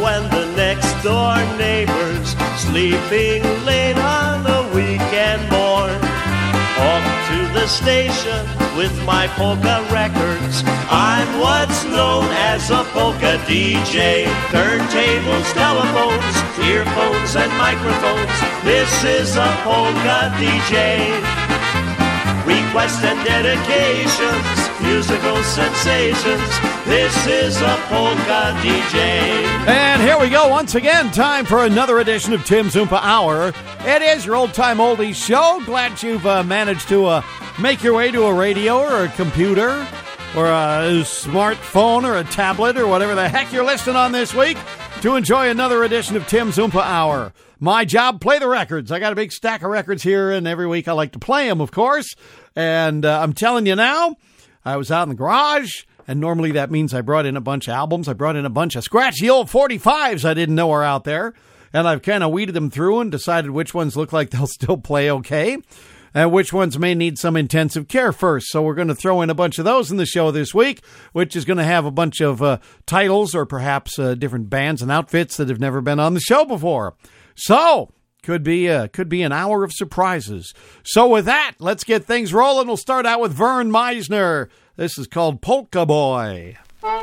when the next door neighbor's sleeping late on a weekend morn. Off to the station with my polka records. I'm what's known as a polka DJ. Turntables, telephones, earphones and microphones. This is a polka DJ. Requests and dedications, musical sensations. This is a polka DJ. And here we go once again. Time for another edition of Tim's Oompa Hour. It is your old-time oldies show. Glad you've managed to make your way to a radio or a computer or a smartphone or a tablet or whatever the heck you're listening on this week to enjoy another edition of Tim's Oompa Hour. My job, play the records. I got a big stack of records here, and every week I like to play them, of course. And I'm telling you now, I was out in the garage, and normally that means I brought in a bunch of albums. I brought in a bunch of scratchy old 45s I didn't know were out there. And I've kind of weeded them through and decided which ones look like they'll still play okay, and which ones may need some intensive care first. So we're going to throw in a bunch of those in the show this week, which is going to have a bunch of titles or perhaps different bands and outfits that have never been on the show before. So could be an hour of surprises. So with that, let's get things rolling. We'll start out with Vern Meisner. This is called Polka Boy.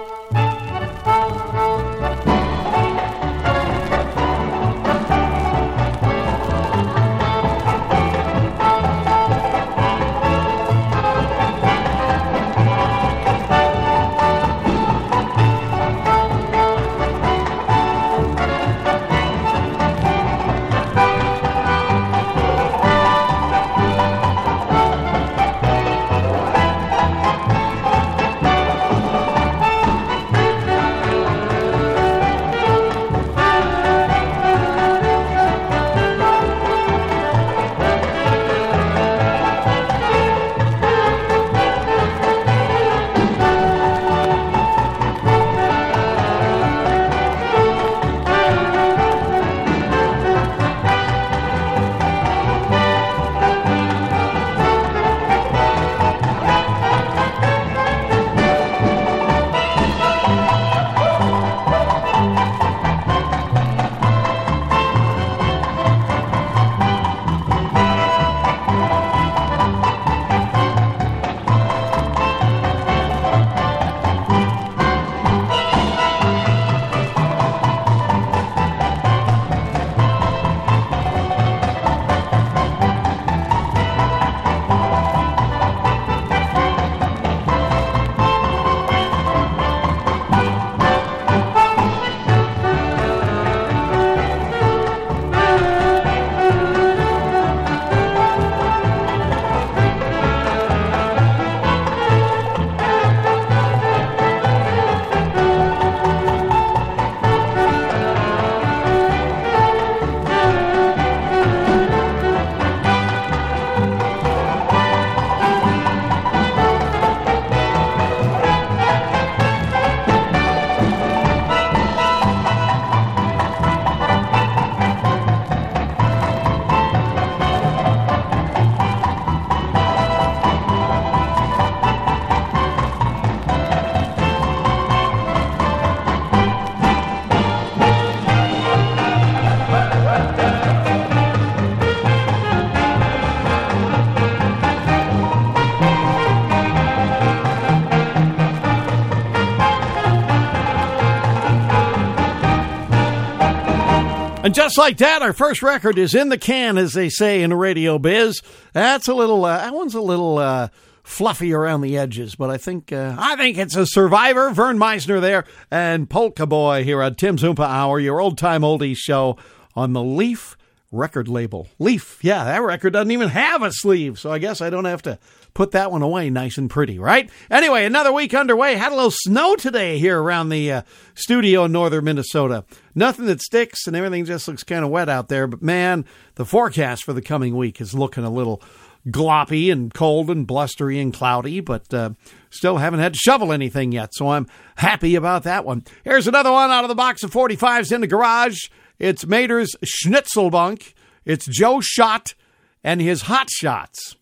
And just like that, our first record is in the can, as they say in the radio biz. That's a little, that one's a little fluffy around the edges, but I think it's a survivor. Vern Meisner there, and Polka Boy here on Tim's Oompa Hour, your old-time oldies show on the Leaf record label. Leaf, yeah, that record doesn't even have a sleeve, so I guess I don't have to put that one away nice and pretty, right? Anyway, another week underway. Had a little snow today here around the studio in northern Minnesota. Nothing that sticks, and everything just looks kind of wet out there. But, man, the forecast for the coming week is looking a little gloppy and cold and blustery and cloudy, but still haven't had to shovel anything yet, so I'm happy about that one. Here's another one out of the box of 45s in the garage. It's Mater's Schnitzelbunk. It's Joe Schott and his Hot Shots,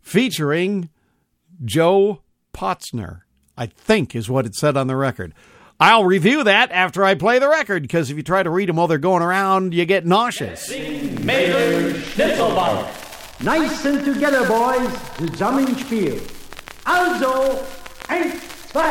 featuring Joe Potzner, I think is what it said on the record. I'll review that after I play the record, because if you try to read them while they're going around, you get nauseous. Mater Schnitzelbank. Nice and together, boys. Zusammenspiel. Also, 1, 2.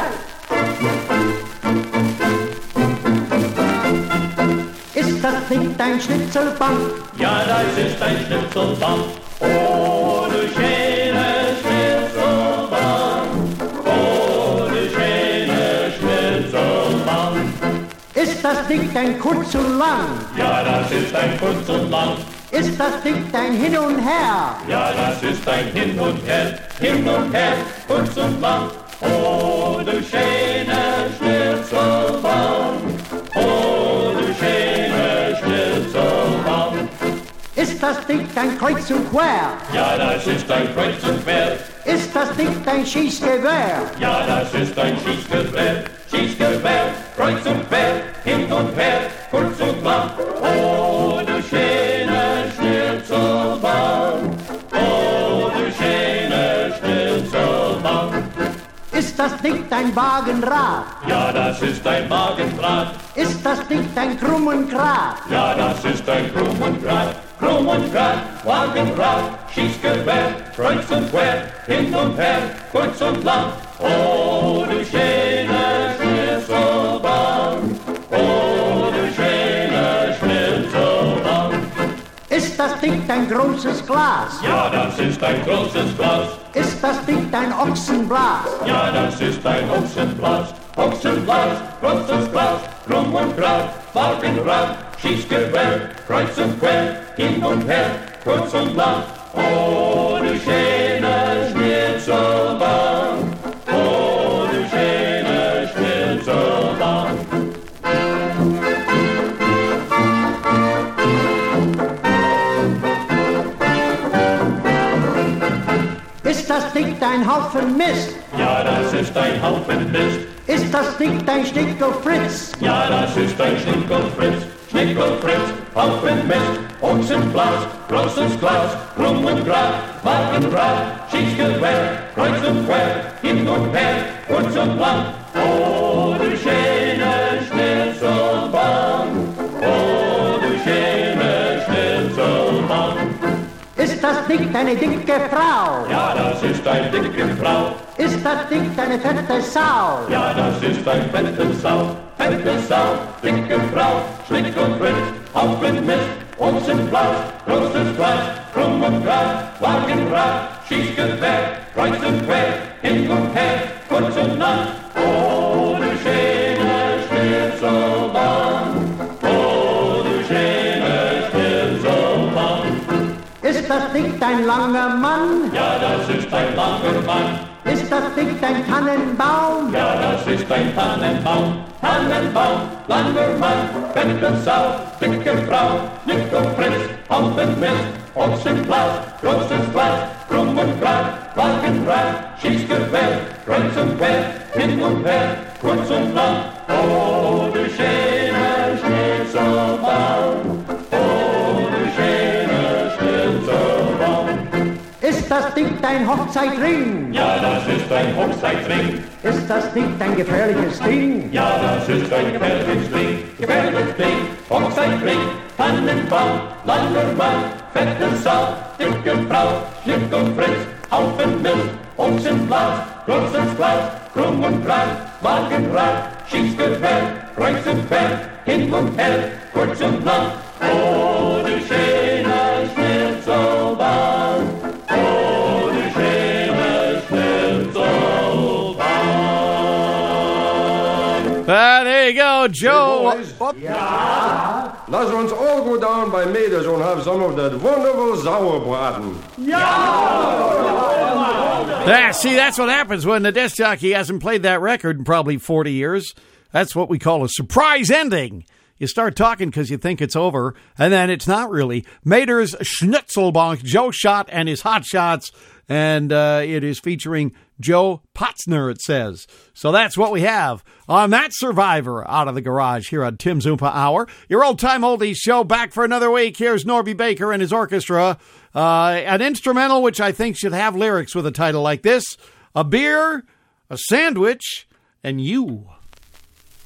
Ist das nicht dein Schnitzelbank? Ja, das ist ein Schnitzelbank. Oh, du schöne Schnitzelbank. Oh, du schöne Schnitzelbank. Ist das nicht ein kurz und lang? Ja, das ist ein kurz und lang. Ist das nicht ein Hin und Her? Ja, das ist ein Hin und Her, kurz und lang. Oh, du schöne Schnitzelbank. Oh, du schöne Schnitzelbank. Ist das nicht ein Kreuz und Quer? Ja, das ist ein Kreuz und Quer. Ist das nicht ein Schießgewehr? Ja, das ist ein Schießgewehr, kreuz und quer, hin und her, kurz und lang. Oh, du schöne Schnitzelbank, oh, du schöne Schnitzelbank. Ist das nicht ein Wagenrad? Ja, das ist ein Wagenrad. Ist das nicht ein Krumm und Grat? Ja, das ist ein Krumm und Grat, Wagenrad, Schießgewehr, kreuz und quer, hin und her, kurz und lang. Oh, du schöne Schnitzelbank, oh, du schöne Schnitzelbank. Ist das nicht ein großes Glas? Ja, das ist ein großes Glas. Ist das nicht ein Ochsenblas? Ja, das ist ein Ochsenblas, großes Glas, krumm und grad, Wagenrad, Schießgewehr, kreuz und quer, hin und her, kurz und lang. Oh, du schöne Schnitzelbank, oh, du schöne Schnitzelbank. Ist das nicht ein Haufen Mist? Ja, das ist ein Haufen Mist. Ist das nicht ein Stickelfritz? Ja, das ist ein Schnickelfritz, Haufen Mist, Ochsenblas, großes Glas, krumm und grad, Wagenrad, Schießgewehr, kreuz und quer, hin und her, kurz und lang. Oh, du schöne Schnitzelbank, oh, du schöne Schnitzelbank. Ist das nicht eine dicke Frau? Ja, das ist eine dicke Frau. Ist das nicht eine fette Sau? Ja, das ist ein fette Sau, dicke Frau, Schnick und Fritz, Haufen Mist, Ochsenblas, großes Glas, krumm und grad, Wagenrad, Schießgewehr, kreuz und quer, hin und her, kurz und lang. Oh, du schöne Schnitzelbank, oh, du schöne Schnitzelbank. Ist das nicht ein langer Mann? Ja, das ist ein langer Mann. Ist das nicht ein Tannenbaum? Ja, das ist ein Tannenbaum, langer Mann, fette Sau, dicke Frau, Schnick und Fritz, Haufen Mist, Ochsenblas, großes Glas, krumm und grad, Wagenrad, Schießgewehr, kreuz und quer, hin und her, kurz und lang. Oh, du schöne Schnitzelbank, oh, du schöne Schnitzelbank. Ist das nicht ein Hochzeitring? Ja, das ist ein Hochzeitring. Ist das nicht ein gefährliches Ding? Ja, das ist ein gefährliches Ding, Hochzeitring, Tannenbaum, langer Mann, fette Sau, dicke Frau, Schnick und Fritz, Haufen Mist, Ochsenblas, großes Glas, krumm und grad, Wagenrad, Schießgewehr, kreuz und quer, hin und her, kurz und lang. Oh, du schöne Schnitzelbank, oh, du schöne Schnitzelbank. There you go, Joe. Hey, boys. Laten we ons all go down by Mater's and have some of that wonderful sauerbraten. Yeah, see, that's what happens when the disc jockey hasn't played that record in probably 40 years. That's what we call a surprise ending. You start talking because you think it's over, and then it's not really. Mater's Schnitzelbank, Joe Schott and his Hot Shots, and it is featuring Joe Potzner, it says. So that's what we have on that Survivor out of the garage here on Tim's Oompa Hour. Your old-time oldies show back for another week. Here's Norby Baker and his orchestra. An instrumental which I think should have lyrics with a title like this: A Beer, a Sandwich, and You.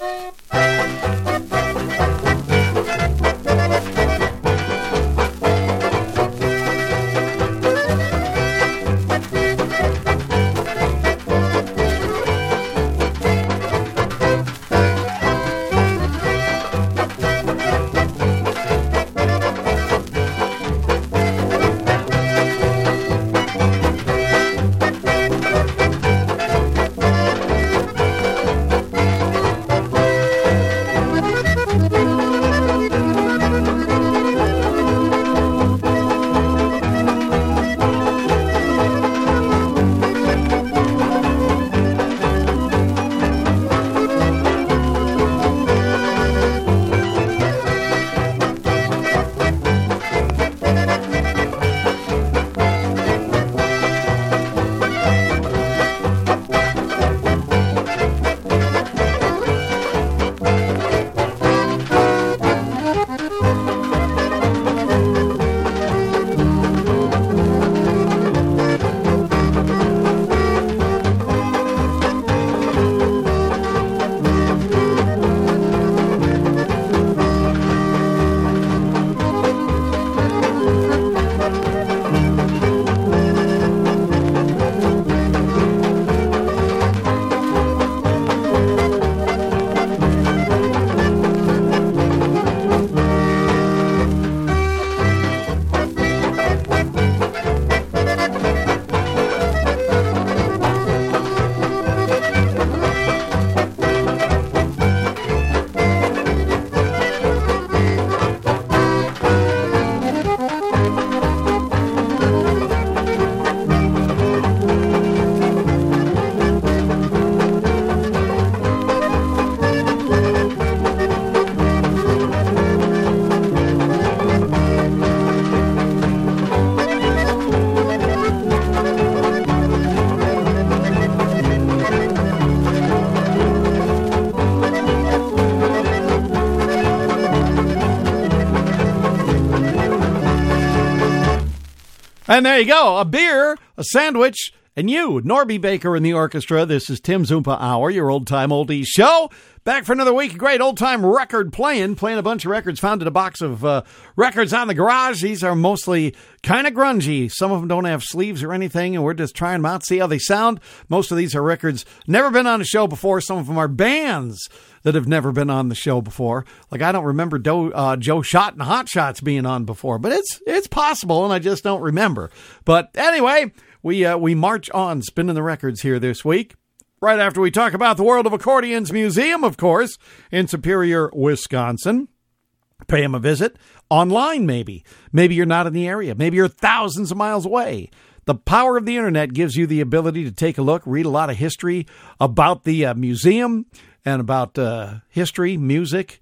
And there you go, a beer, a sandwich, and you, Norby Baker in the orchestra. This is Tim's Oompa Hour, your old-time oldies show. Back for another week of great old-time record playing a bunch of records found in a box of records on the garage. These are mostly kind of grungy. Some of them don't have sleeves or anything, and we're just trying them out, see how they sound. Most of these are records never been on the show before. Some of them are bands that have never been on the show before. Like, I don't remember Joe Schott and Hot Shots being on before, but it's possible, and I just don't remember. But anyway, we march on spinning the records here this week. Right after we talk about the World of Accordions Museum, of course, in Superior, Wisconsin. Pay them a visit. Online, maybe. Maybe you're not in the area. Maybe you're thousands of miles away. The power of the internet gives you the ability to take a look, read a lot of history about the museum and about history, music,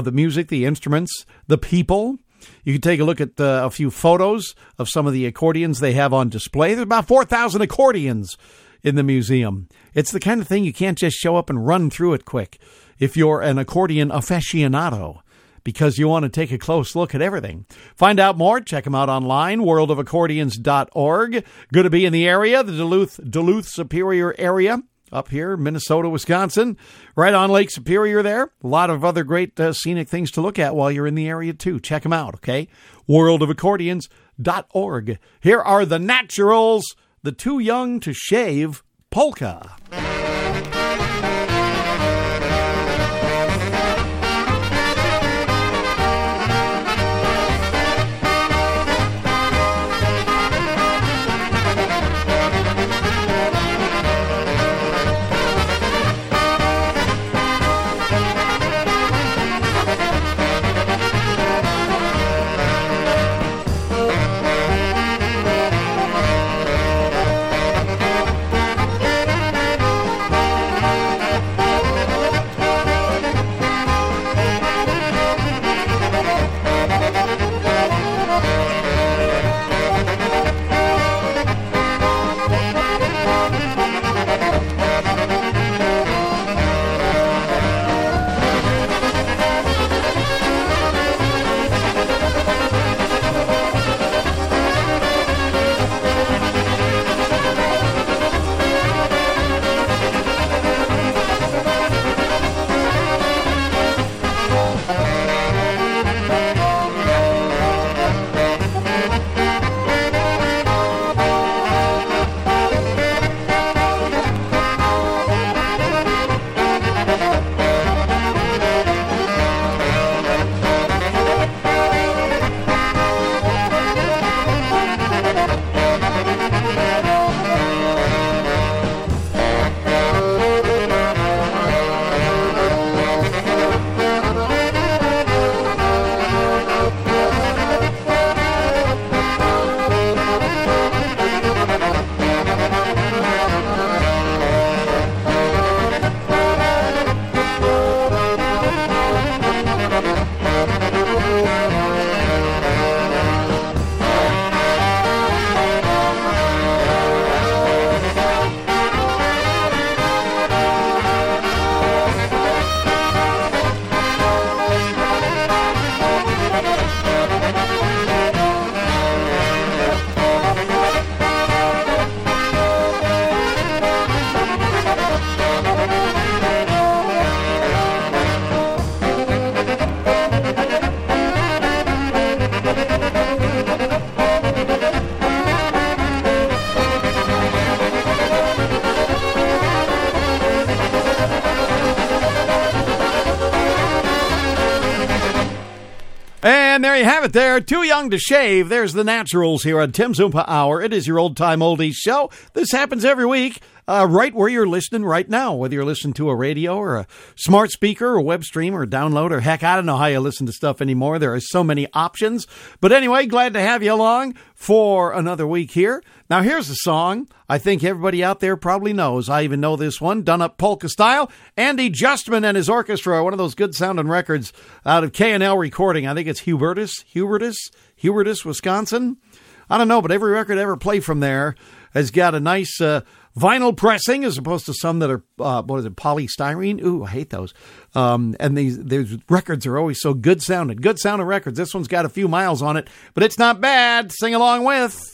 the instruments, the people. You can take a look at a few photos of some of the accordions they have on display. There's about 4,000 accordions in the museum. It's the kind of thing you can't just show up and run through it quick if you're an accordion aficionado, because you want to take a close look at everything. Find out more. Check them out online, worldofaccordions.org. Good to be in the area, the Duluth Superior area, up here, Minnesota, Wisconsin, right on Lake Superior there. A lot of other great scenic things to look at while you're in the area, too. Check them out, okay? worldofaccordions.org. Here are the Naturals, the Too Young to Shave Polka. And there you have it there. Too Young to Shave. There's the Naturals here on Tim's Oompa Hour. It is your old-time oldies show. This happens every week, right where you're listening right now, whether you're listening to a radio or a smart speaker or web stream or download or heck, I don't know how you listen to stuff anymore. There are so many options. But anyway, glad to have you along for another week here. Now, here's a song I think everybody out there probably knows. I even know this one, done up polka style. Andy Justman and his orchestra, one of those good-sounding records out of K&L Recording. I think it's Hubertus, Wisconsin. I don't know, but every record ever played from there has got a nice vinyl pressing as opposed to some that are, polystyrene? Ooh, I hate those. And these records are always so good-sounding. Good-sounding records. This one's got a few miles on it, but it's not bad. Sing along with...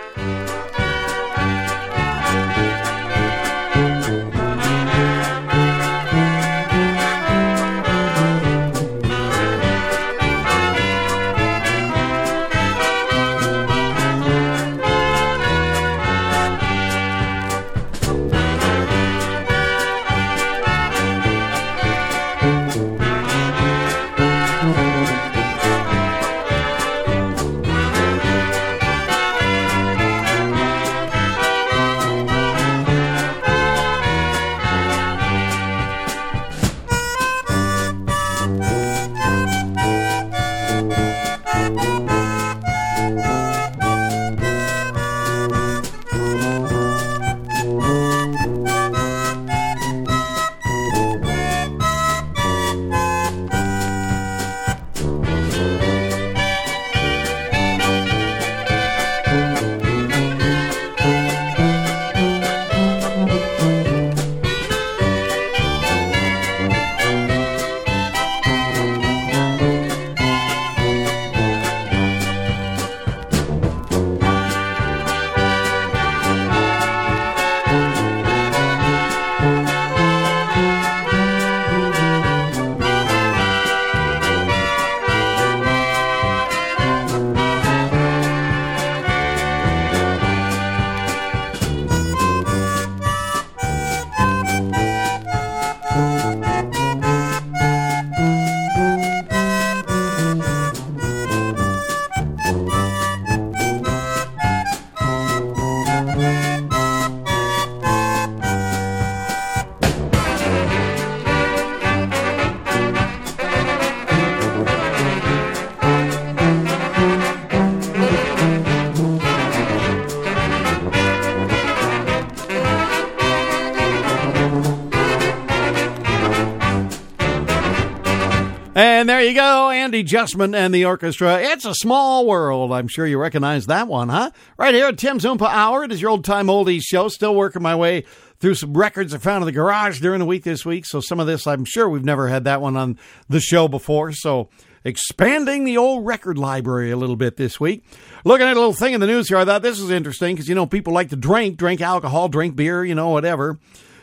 And there you go, Andy Justman and the orchestra. It's a small world. I'm sure you recognize that one, huh? Right here at Tim's Oompa Hour. It is your old-time oldies show. Still working my way through some records I found in the garage during the week this week. So some of this, I'm sure we've never had that one on the show before. So expanding the old record library a little bit this week. Looking at a little thing in the news here, I thought this was interesting because, people like to drink alcohol, drink beer, whatever.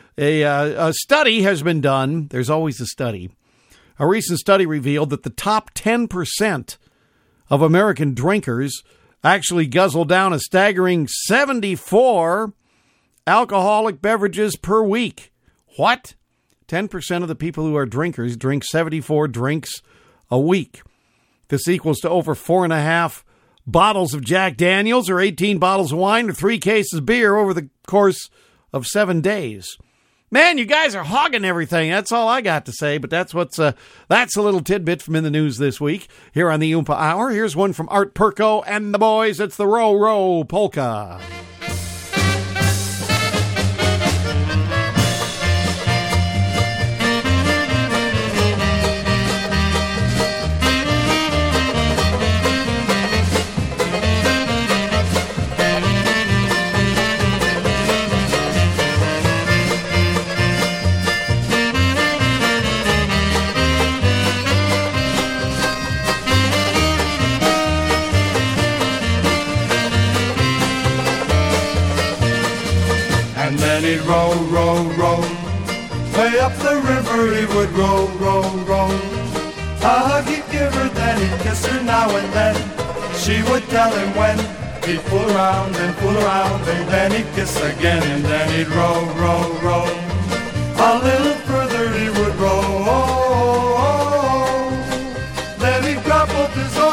A study has been done. There's always a study. A recent study revealed that the top 10% of American drinkers actually guzzle down a staggering 74 alcoholic beverages per week. What? 10% of the people who are drinkers drink 74 drinks a week. This equals to over 4.5 bottles of Jack Daniels or 18 bottles of wine or 3 cases of beer over the course of 7 days. Man, you guys are hogging everything. That's all I got to say, but that's a little tidbit from in the news this week here on the Oompa Hour. Here's one from Art Perko and the boys. It's the Row Row Polka. He'd row, row, row. Way up the river he would row, row, row. A hug he'd give her, then he'd kiss her now and then. She would tell him when. He'd fool around and then he'd kiss again. And then he'd row, row, row. A little further he would row. Then he'd grab both his own.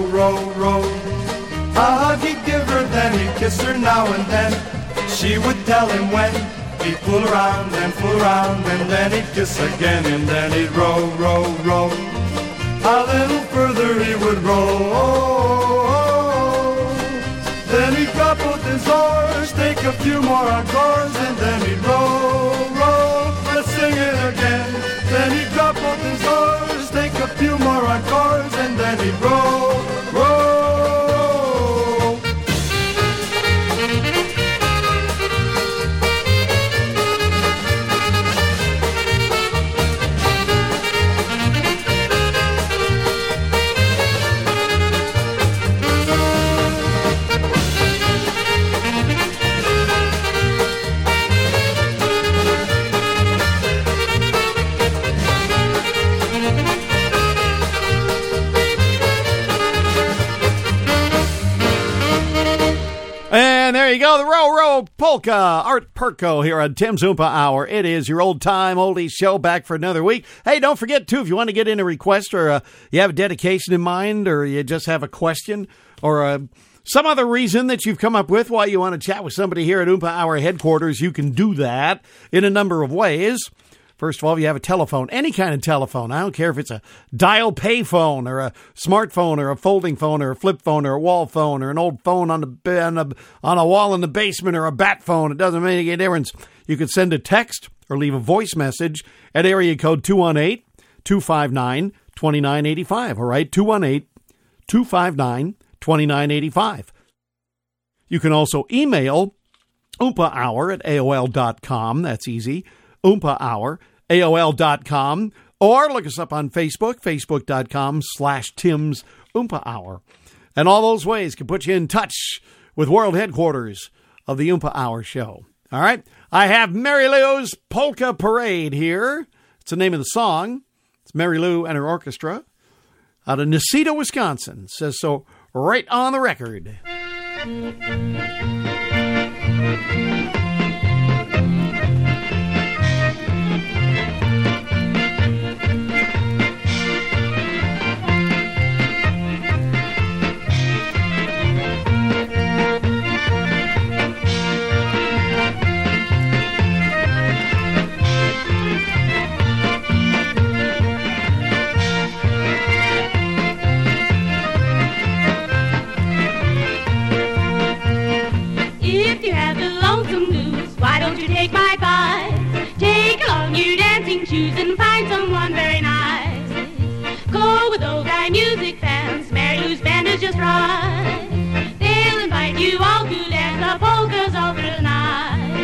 roll, roll. A hug he'd give her, then he'd kiss her now and then. She would tell him when. He'd fool around and then he'd kiss again, and then he'd roll, roll, roll. A little further he would roll. Then he'd drop both his oars, take a few more encores, and then he'd roll, roll. Let's sing it again. Then he'd drop both his oars, take a few more encores, and then he'd roll, roll. And there you go, the Row Row Polka, Art Perko here on Tim's Oompa Hour. It is your old-time oldies show, back for another week. Hey, don't forget, too, if you want to get in a request, or you have a dedication in mind, or you just have a question, or some other reason that you've come up with why you want to chat with somebody here at Oompa Hour headquarters, you can do that in a number of ways. First of all, if you have a telephone, any kind of telephone, I don't care if it's a dial pay phone or a smartphone or a folding phone or a flip phone or a wall phone or an old phone on a wall in the basement or a bat phone, it doesn't make any difference. You can send a text or leave a voice message at area code 218-259-2985. All right, 218-259-2985. You can also email oompahour at AOL.com. That's easy. oompahour, AOL.com, or look us up on Facebook, Facebook.com/Tim's Oompa Hour. And all those ways can put you in touch with world headquarters of the Oompa Hour show. All right. I have Mary Lou's Polka Parade here. It's the name of the song. It's Mary Lou and her orchestra out of Necedah, Wisconsin. It says so right on the record. You take my advice, take along your dancing shoes and find someone very nice. Go with old guy music fans, Mary Lou's band is just right. They'll invite you all to dance the polkas all through the night.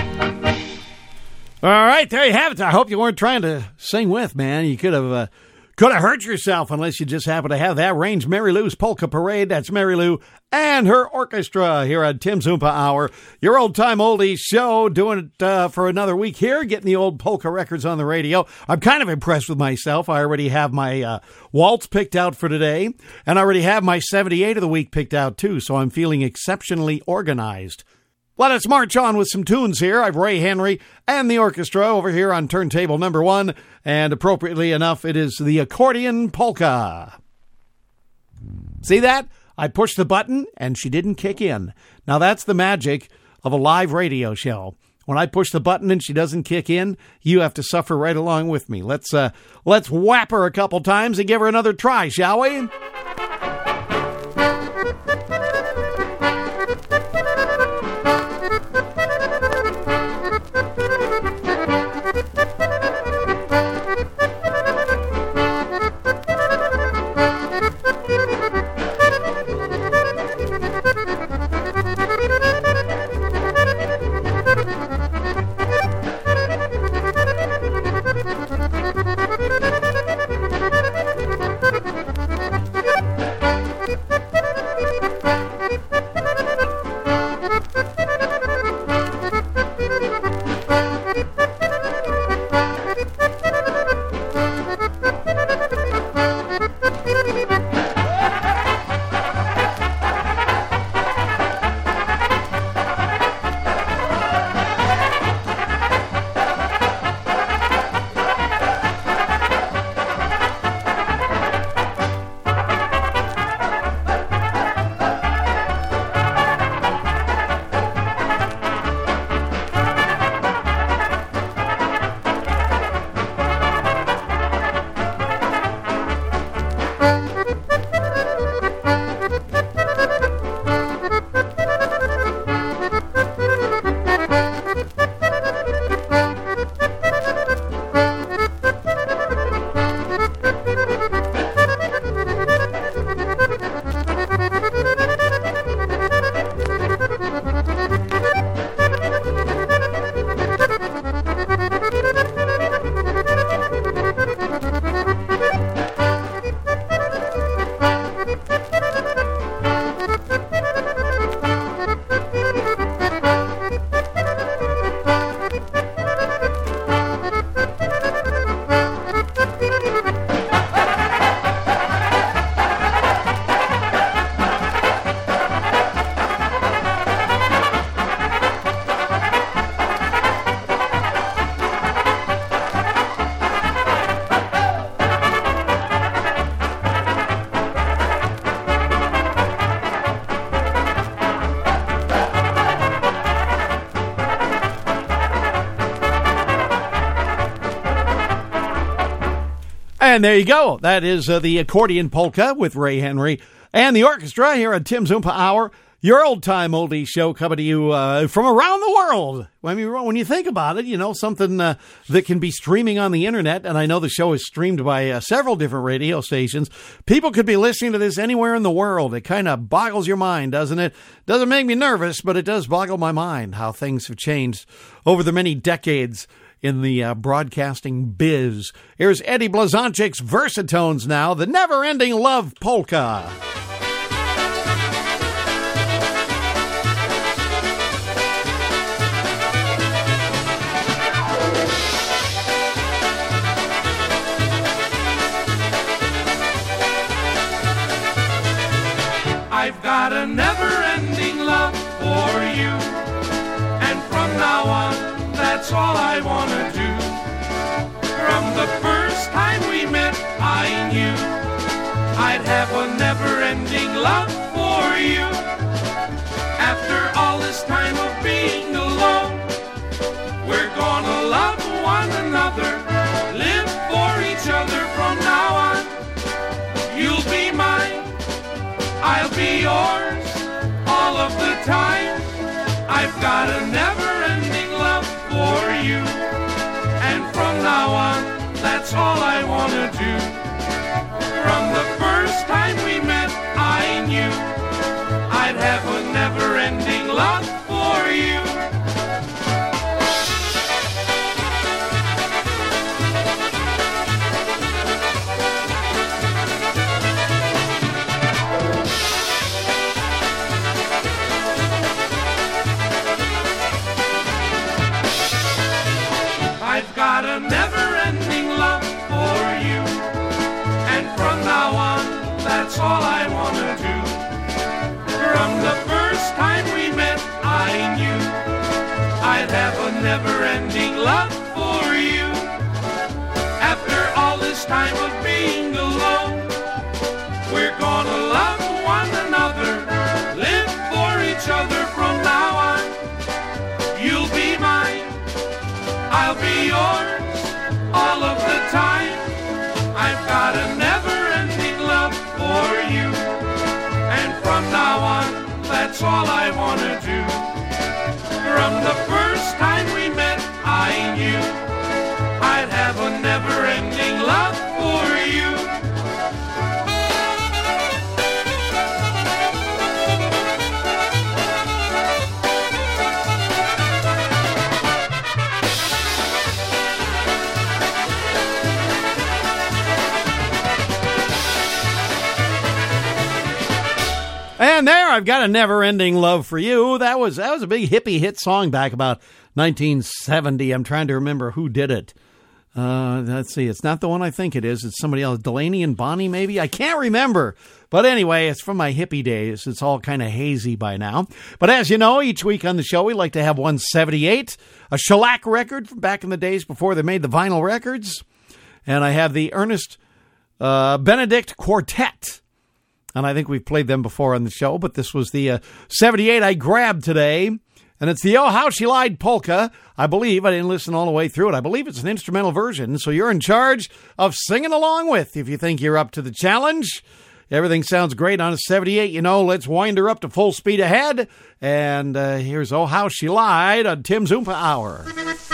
All right, there you have it. I hope you weren't trying to sing with, man. You could have Could have hurt yourself unless you just happen to have that range. Mary Lou's Polka Parade. That's Mary Lou and her orchestra here at Tim's Oompa Hour. Your old-time oldies show, doing it for another week here, getting the old polka records on the radio. I'm kind of impressed with myself. I already have my waltz picked out for today, and I already have my 78 of the week picked out, too, so I'm feeling exceptionally organized. Let us march on with some tunes here. I've Ray Henry and the orchestra over here on turntable number 1, and appropriately enough, it is the accordion polka. See that? I pushed the button, and she didn't kick in. Now, that's the magic of a live radio show. When I push the button and she doesn't kick in, you have to suffer right along with me. Let's whap her a couple times and give her another try, shall we? And there you go. That is the accordion polka with Ray Henry and the orchestra here at Tim's Oompa Hour. Your old-time oldie show coming to you from around the world. I mean, when you think about it, you know, something that can be streaming on the internet, and I know the show is streamed by several different radio stations. People could be listening to this anywhere in the world. It kind of boggles your mind, doesn't it? Doesn't make me nervous, but it does boggle my mind how things have changed over the many decades in the broadcasting biz. Here's Eddie Blazonczyk's Versatones now, the never-ending love polka. I've got a never-ending love for you, and from now on, that's all I want to do. From the first time we met, I knew I'd have a never-ending love for you. After all this time of being alone, we're gonna love one another, live for each other from now on. You'll be mine, I'll be yours, all of the time. I've got a never-ending love for you, and from now on, that's all I want to do. From the first time we met, I knew I'd have a never-ending love for you. first time of being alone. We're gonna love one another, live for each other from now on. You'll be mine, I'll be yours, all of the time. I've got a never-ending love for you, and from now on, that's all I wanna do. From the first time we met, I knew I'd have a never-ending love for you. And there, I've got a never-ending love for you. That was a big hippie hit song back about 1970. I'm trying to remember who did it. Let's see. It's not the one I think it is. It's somebody else. Delaney and Bonnie, maybe? I can't remember. But anyway, it's from my hippie days. It's all kind of hazy by now. But as you know, each week on the show, we like to have 178, a shellac record from back in the days before they made the vinyl records. And I have the Ernest Benedict Quartet. And I think we've played them before on the show, but this was the 78 I grabbed today. And it's the Oh How She Lied polka. I believe, I didn't listen all the way through it, I believe it's an instrumental version, so you're in charge of singing along with if you think you're up to the challenge. Everything sounds great on a 78. You know, let's wind her up to full speed ahead. And here's Oh How She Lied on Tim's Oompa Hour.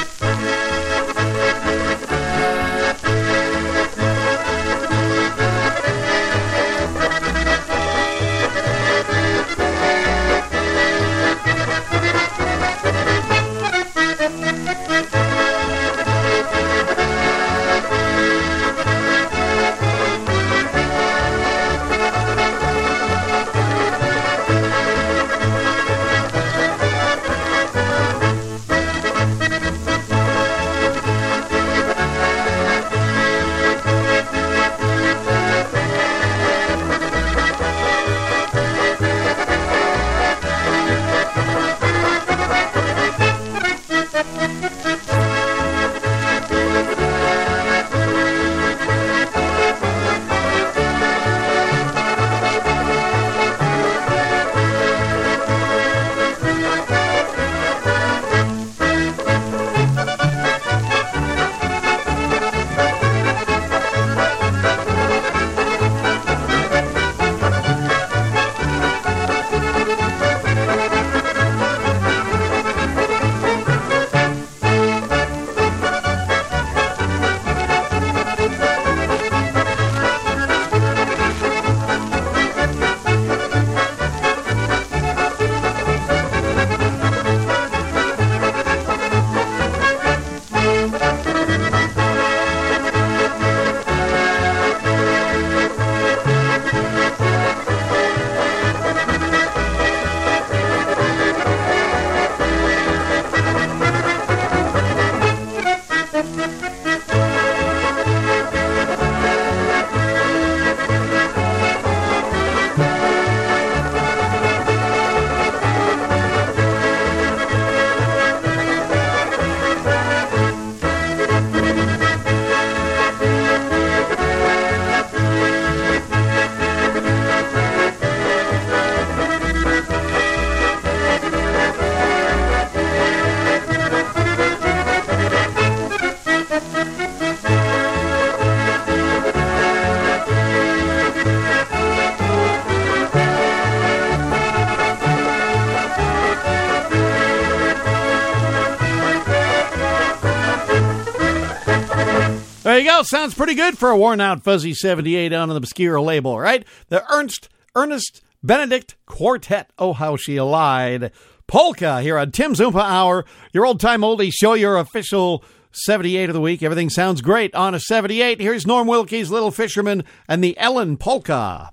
There you go. Sounds pretty good for a worn-out fuzzy 78 on the obscure label, right? The Ernest Benedict Quartet. Oh, how she lied. Polka here on Tim's Oompa Hour, your old-time oldie show, your official 78 of the week. Everything sounds great on a 78. Here's Norm Wilkie's Little Fisherman and the Ellen Polka.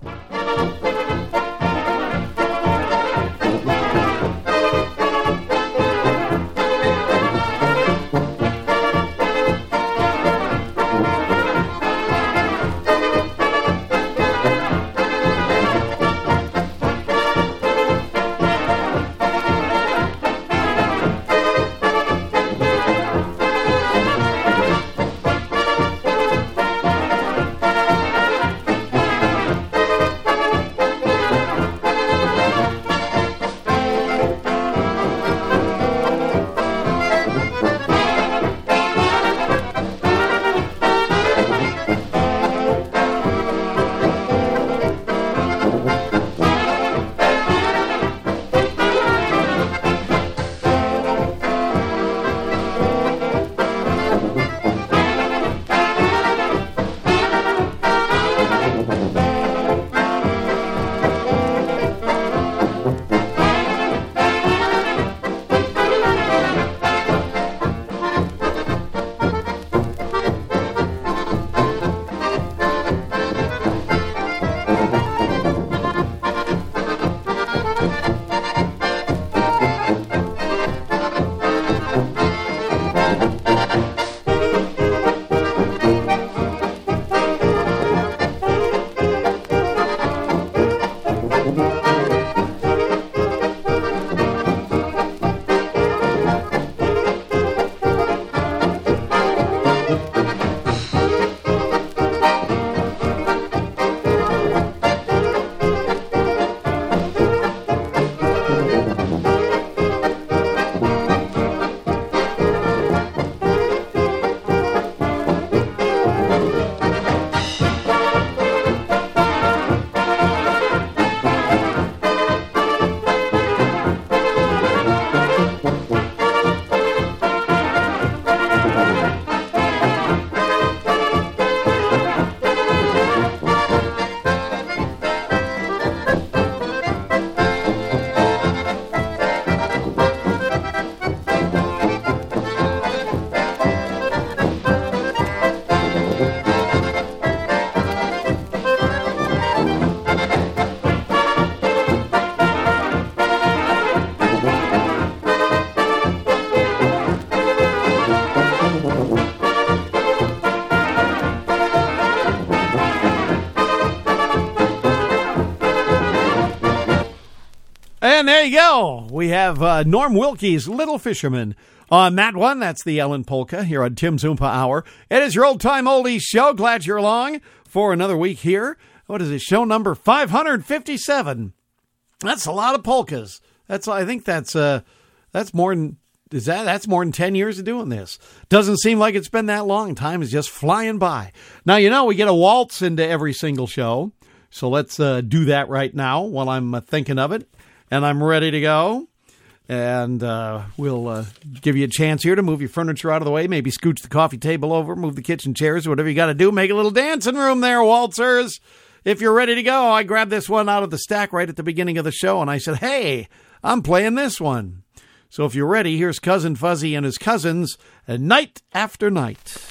And there you go. We have Norm Wilkie's Little Fisherman on that one. That's the Ellen Polka here on Tim's Oompa Hour. It is your old-time oldies show. Glad you're along for another week here. What is it? Show number 557. That's a lot of polkas. I think that's more than that's more than 10 years of doing this. Doesn't seem like it's been that long. Time is just flying by. Now, we get a waltz into every single show. So let's do that right now while I'm thinking of it. And I'm ready to go. And we'll give you a chance here to move your furniture out of the way. Maybe scooch the coffee table over, move the kitchen chairs, whatever you got to do. Make a little dancing room there, waltzers. If you're ready to go, I grabbed this one out of the stack right at the beginning of the show, and I said, hey, I'm playing this one. So if you're ready, here's Cousin Fuzzy and his cousins, Night After Night.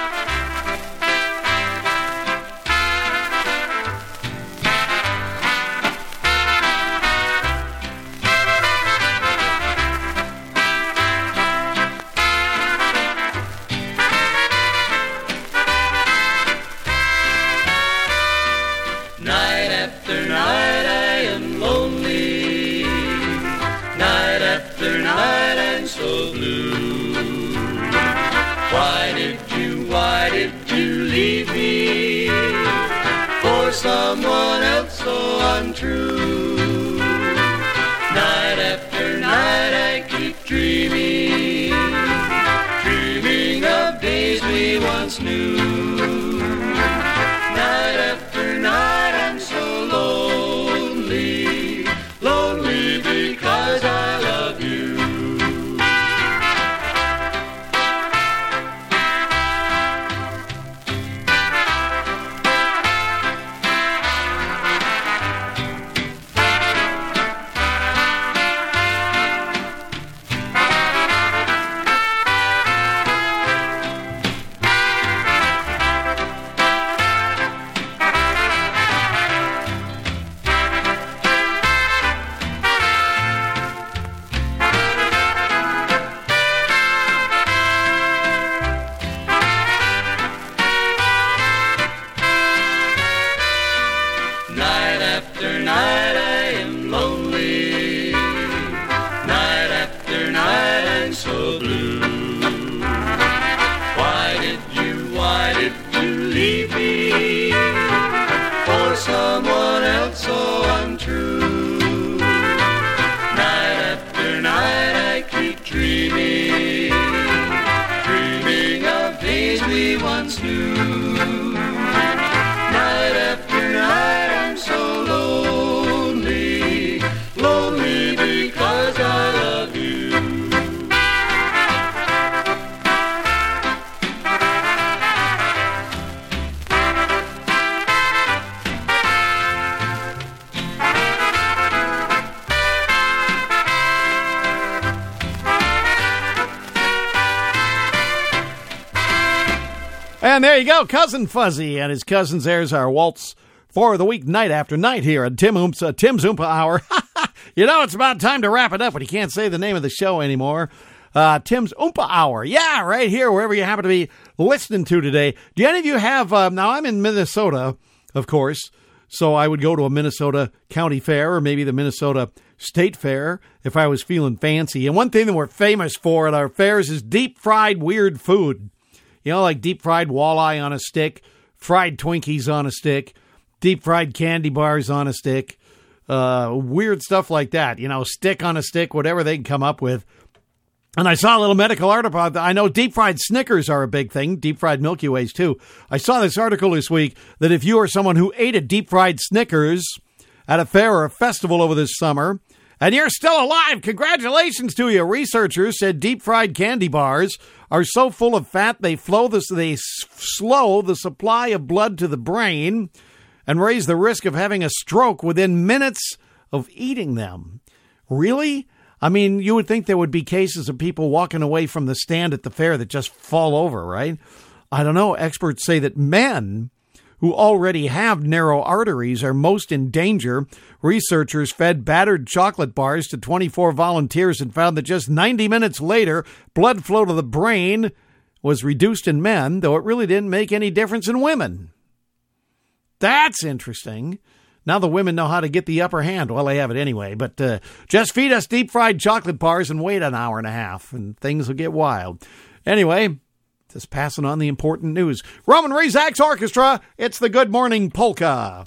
Someone else so untrue. Night after night I keep dreaming, dreaming of days we once knew. Night after night I'm so lonely, lonely because I love you. And there you go, Cousin Fuzzy and his cousins. There's our waltz for the week, Night After Night here at Tim's Oompa Hour. It's about time to wrap it up, but you can't say the name of the show anymore. Tim's Oompa Hour. Yeah, right here, wherever you happen to be listening to today. Do any of you have, now I'm in Minnesota, of course, so I would go to a Minnesota County Fair or maybe the Minnesota State Fair if I was feeling fancy. And one thing that we're famous for at our fairs is deep-fried weird food. Like deep-fried walleye on a stick, fried Twinkies on a stick, deep-fried candy bars on a stick, weird stuff like that. Stick on a stick, whatever they can come up with. And I saw a little medical article. I know deep-fried Snickers are a big thing, deep-fried Milky Ways too. I saw this article this week that if you are someone who ate a deep-fried Snickers at a fair or a festival over this summer, and you're still alive, congratulations to you. Researchers said deep-fried candy bars are so full of fat they slow the supply of blood to the brain and raise the risk of having a stroke within minutes of eating them. Really? I mean, you would think there would be cases of people walking away from the stand at the fair that just fall over, right? I don't know. Experts say that men who already have narrow arteries are most in danger. Researchers fed battered chocolate bars to 24 volunteers and found that just 90 minutes later, blood flow to the brain was reduced in men, though it really didn't make any difference in women. That's interesting. Now the women know how to get the upper hand. Well, they have it anyway. But just feed us deep-fried chocolate bars and wait an hour and a half, and things will get wild. Anyway, just passing on the important news. Roman Rizak's Orchestra, it's the Good Morning Polka.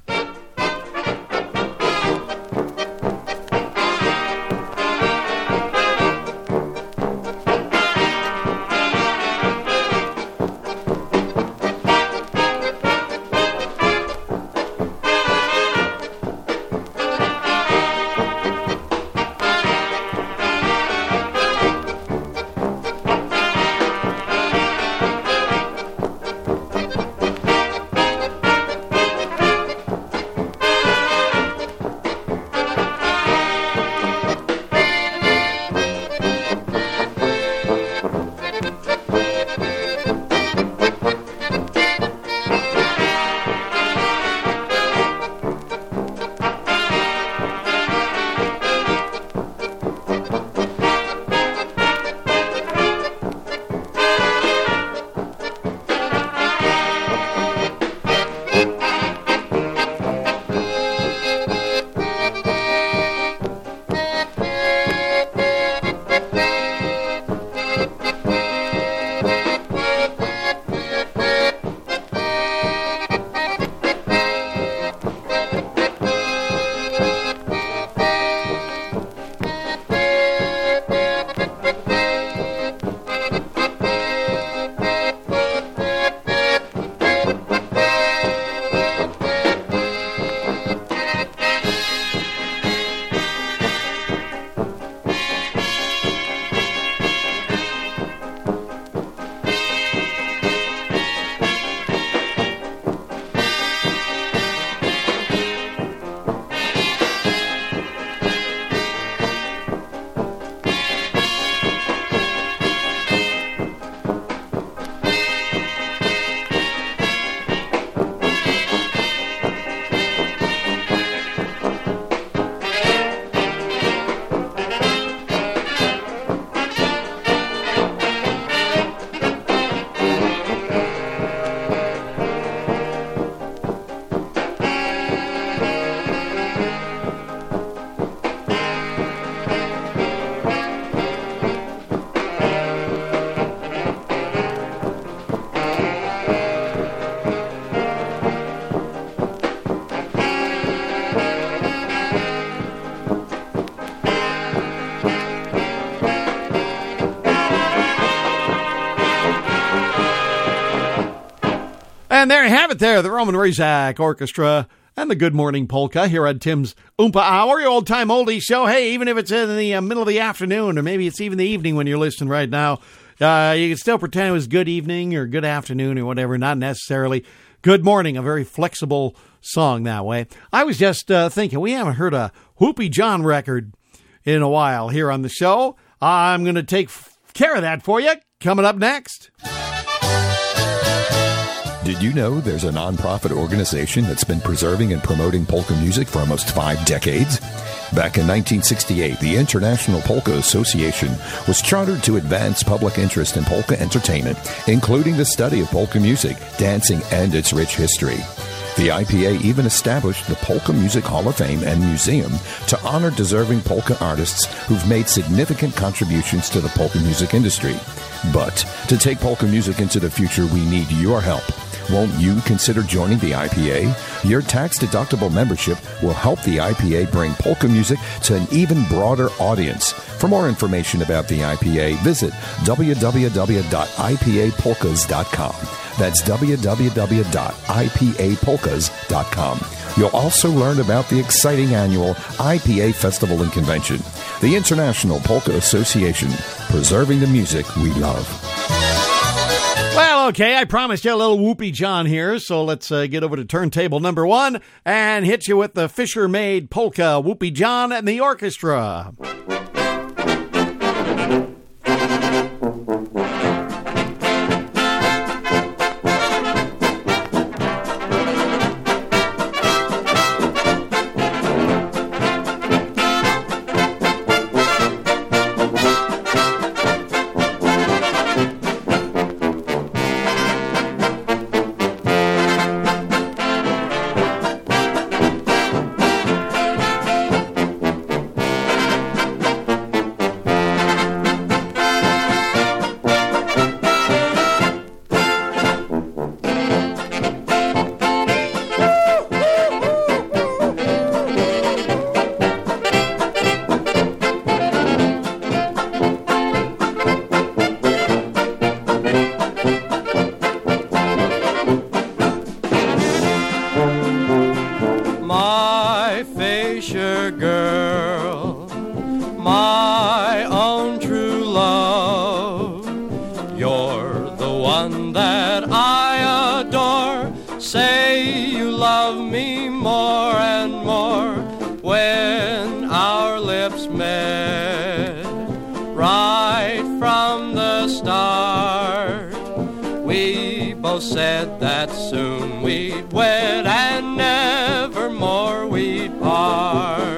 And there you have it there, the Roman Rizak Orchestra and the Good Morning Polka here on Tim's Oompa Hour, your old-time oldie show. Hey, even if it's in the middle of the afternoon, or maybe it's even the evening when you're listening right now, you can still pretend it was good evening or good afternoon or whatever, not necessarily good morning, a very flexible song that way. I was just thinking, we haven't heard a Whoopie John record in a while here on the show. I'm going to take care of that for you coming up next. Did you know there's a nonprofit organization that's been preserving and promoting polka music for almost 5 decades? Back in 1968, the International Polka Association was chartered to advance public interest in polka entertainment, including the study of polka music, dancing, and its rich history. The IPA even established the Polka Music Hall of Fame and Museum to honor deserving polka artists who've made significant contributions to the polka music industry. But to take polka music into the future, we need your help. Won't you consider joining the IPA? Your tax-deductible membership will help the IPA bring polka music to an even broader audience. For more information about the IPA, visit www.ipapolkas.com. That's www.ipapolkas.com. You'll also learn about the exciting annual IPA Festival and Convention. The International Polka Association, preserving the music we love. Well, okay, I promised you a little Whoopie John here, so let's get over to turntable number 1 and hit you with the Fisher-made polka, Whoopie John and the orchestra. Fisher girl, my own true love. You're the one that I adore. Say you love me more and more. When our lips met, right from the start, we both said that soon we'd wed and never more we'd part.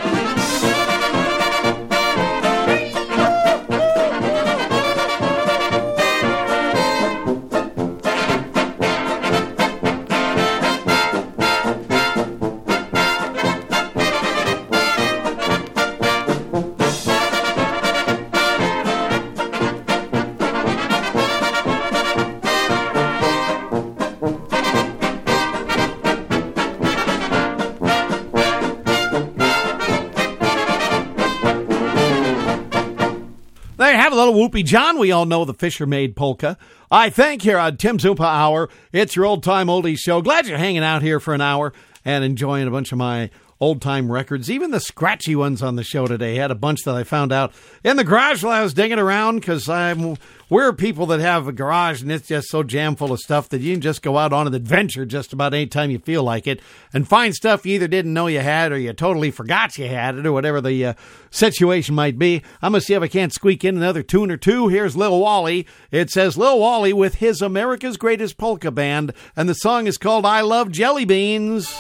There you have a little Whoopie John. We all know the Fisher Maid polka. I thank here on Tim Zumpa Hour. It's your old-time oldies show. Glad you're hanging out here for an hour and enjoying a bunch of my old-time records, even the scratchy ones on the show today. Had a bunch that I found out in the garage while I was digging around, because we're people that have a garage and it's just so jam full of stuff that you can just go out on an adventure just about any time you feel like it and find stuff you either didn't know you had or you totally forgot you had it, or whatever the situation might be. I'm going to see if I can't squeak in another tune or two. Here's Lil Wally. It says Lil Wally with his America's Greatest Polka Band, and the song is called I Love Jelly Beans.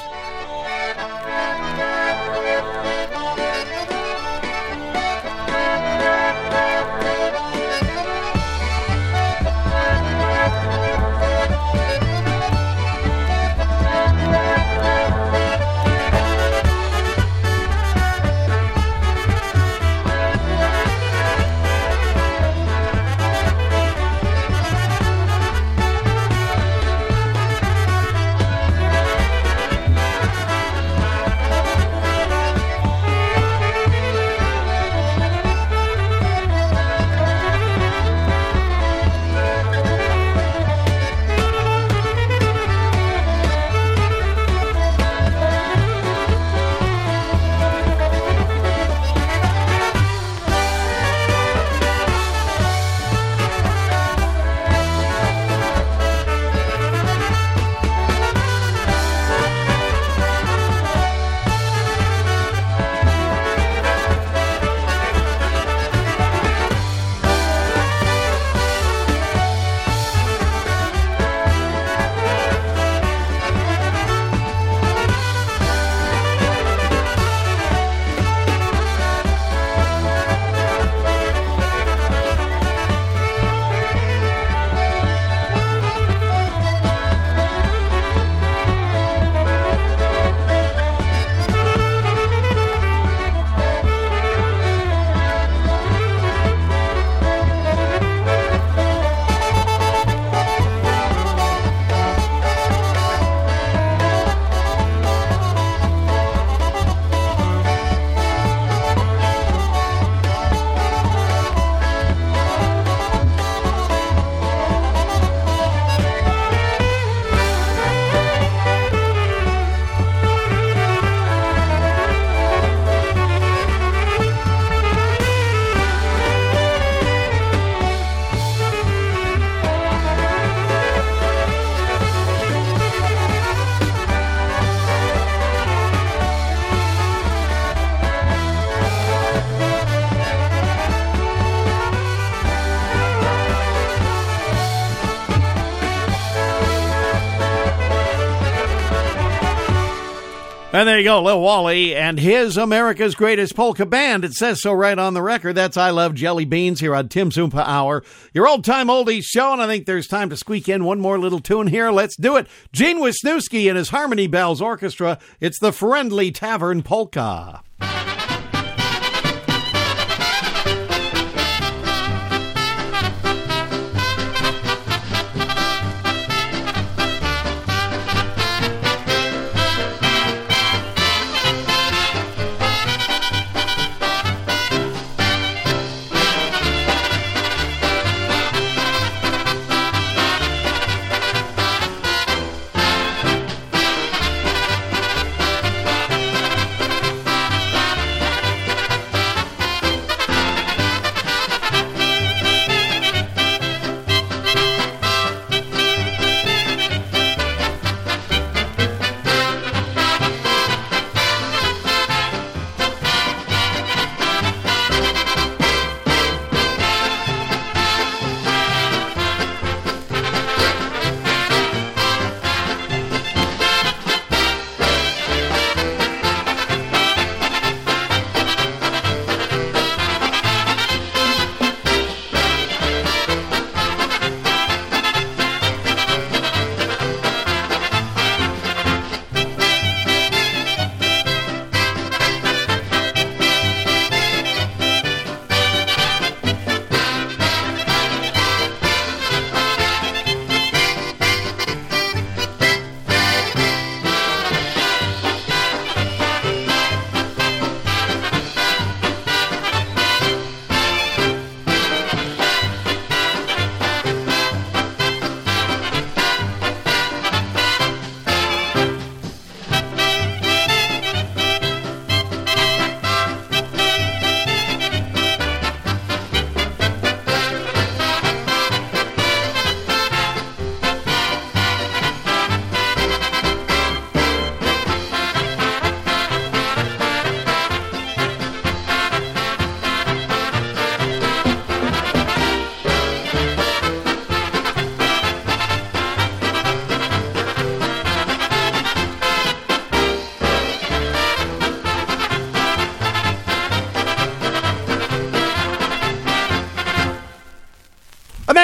And there you go, Lil Wally and his America's Greatest Polka Band. It says so right on the record. That's I Love Jelly Beans here on Tim Zumpa Hour, your old-time oldies show, and I think there's time to squeak in one more little tune here. Let's do it. Gene Wisniewski and his Harmony Bells Orchestra. It's the Friendly Tavern Polka.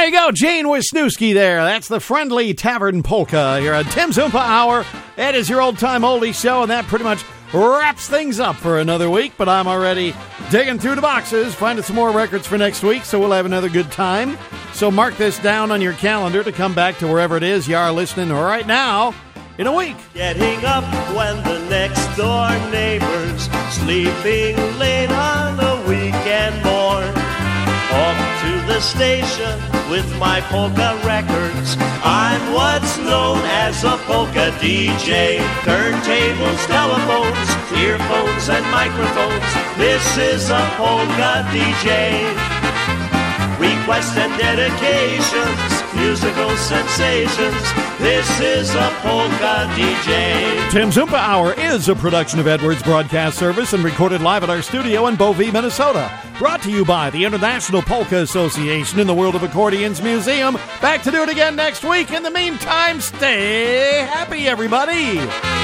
There you go, Gene Wisniewski there. That's the Friendly Tavern Polka here at Tim Zumpa Hour. It is your old-time oldie show, and that pretty much wraps things up for another week. But I'm already digging through the boxes, finding some more records for next week, so we'll have another good time. So mark this down on your calendar to come back to wherever it is you are listening right now in a week. Getting up when the next door neighbor's sleeping late on a weekend morn. Off to the station with my polka records. I'm what's known as a polka DJ. Turntables, telephones, earphones, and microphones. This is a polka DJ. Requests and dedications, musical sensations. This is a polka DJ. Tim Zumpa Hour is a production of Edwards Broadcast Service and recorded live at our studio in Beauvais, Minnesota. Brought to you by the International Polka Association in the World of Accordions Museum. Back to do it again next week. In the meantime, stay happy, everybody.